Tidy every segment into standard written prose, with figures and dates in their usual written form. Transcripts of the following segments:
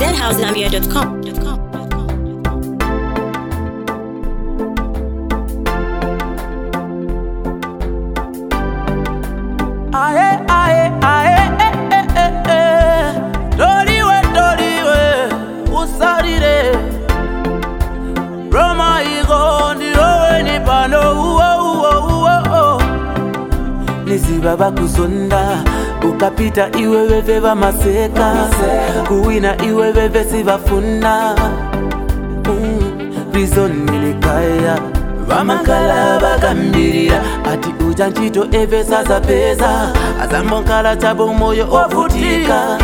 zhousegambia.com. Aye, aye, aye, doliwe, usalire Roma iko ndiwe ni pano Niziba bakuzonda ukapita iwe weve bamaseka kuwina iwe weve sibafuna Rizonilikaya Vamakala bagambirira ati uja nchito eve sasa pesa Azamonkala chabo moyo ovutika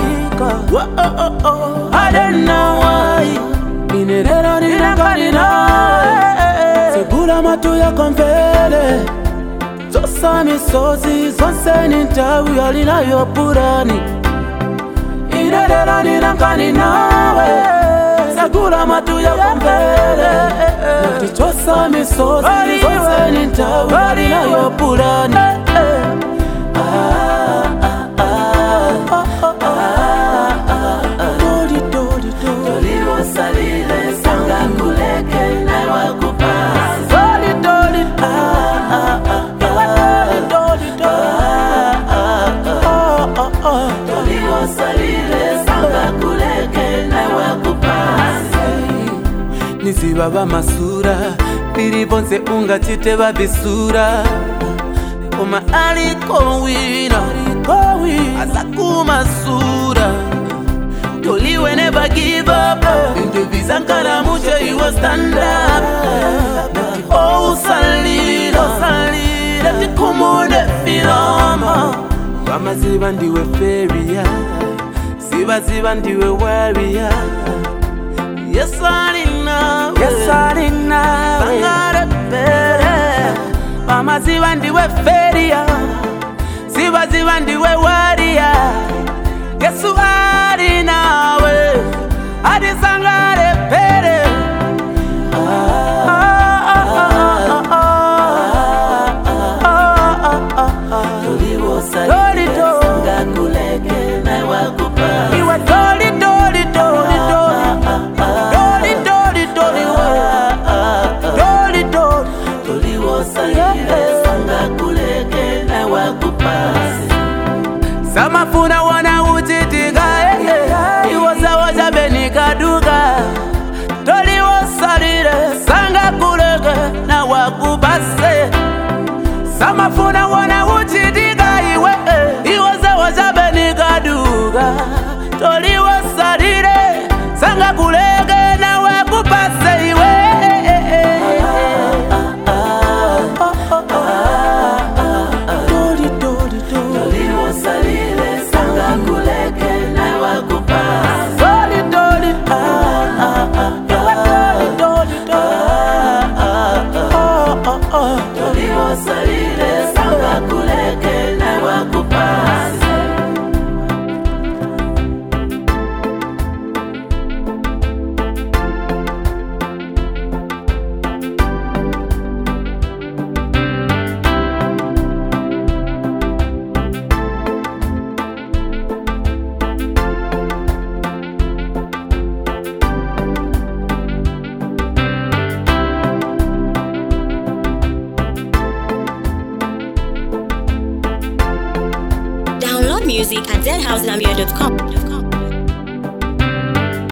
I don't know why Inerera ninakanina Segula matu ya konfele Zosa misozi zonse nintawi yalina yopurani Inerera ninakanina Segula matu ya konfele Chosa misozi zonse nintawi yalina yopurani Salile sanga kuleke na wakupasi salile sanga kuleke na wakupasi Nizibaba masura Piribonse unga chite babisura Oma aliko wina Azakuma sura Toliwe never give up Into visankara mushe you will stand up Oh salida Tikumune filama Wama ziba ndiwe feria Ziba ndiwe warrior Yes alina Sangare pere Wama ziba ndiwe feria Ziba ndiwe warrior Yesu ari nawe Adi sangare pere Tuliwo salile sanga kuleke na wakupa Iwa doli Tuliwo salile sanga kuleke na wakupa Samafuna wana ujitika Iwaza benikaduka Toliwo salile sanga kuleke na wakubase Samafuna wana ujitika Iwaza benikaduka Toliwo salile sanga kuleke na wakubase salile sanga kuleke na wakupasi Download music at zhousegambia.com.